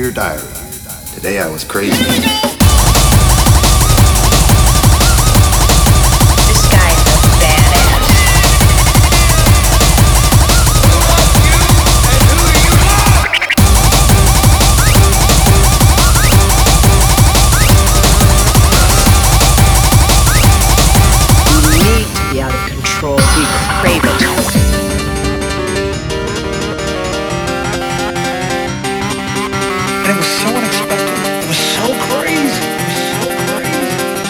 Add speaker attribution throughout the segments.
Speaker 1: Dear Diary, today I was crazy.
Speaker 2: This guy's a badass. You need to be out of control. We crave it.
Speaker 3: And it was so unexpected. It was so crazy. It was so crazy.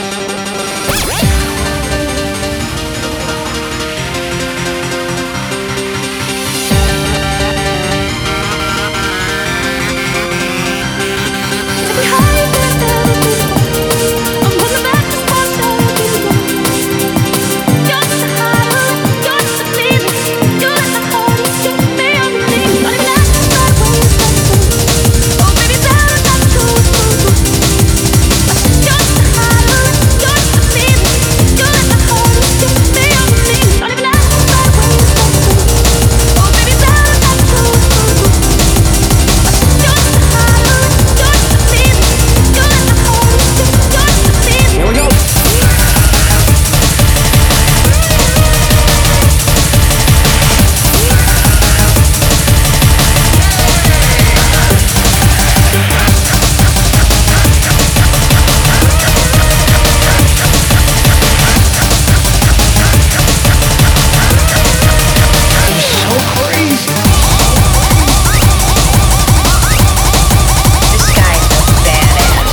Speaker 2: This guy's a badass.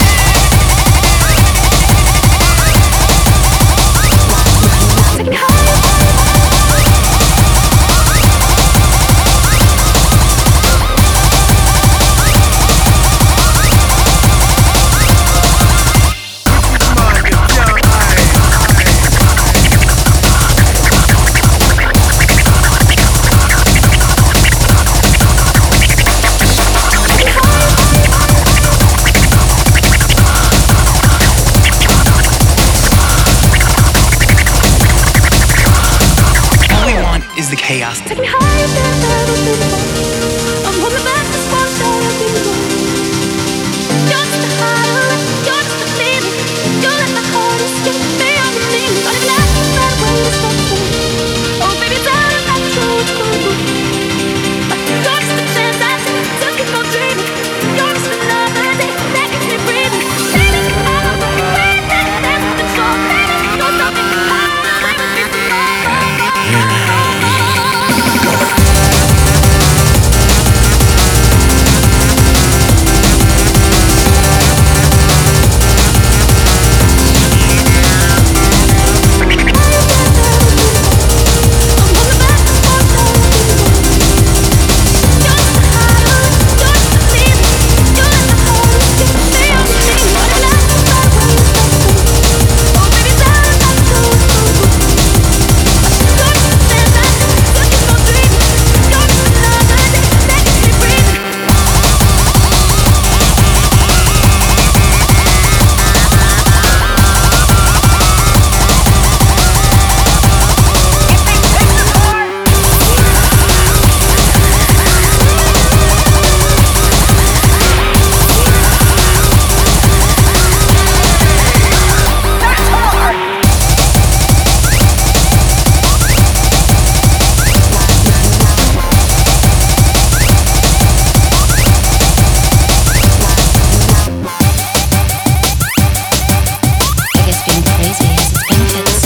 Speaker 3: All we want is the chaos.
Speaker 4: I guess being crazy has its benefits.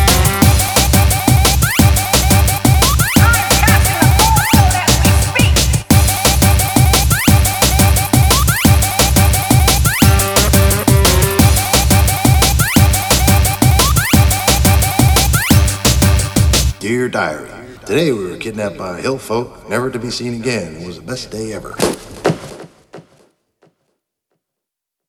Speaker 1: Dear Diary, today we were kidnapped by hill folk, never to be seen again. It was the best day ever.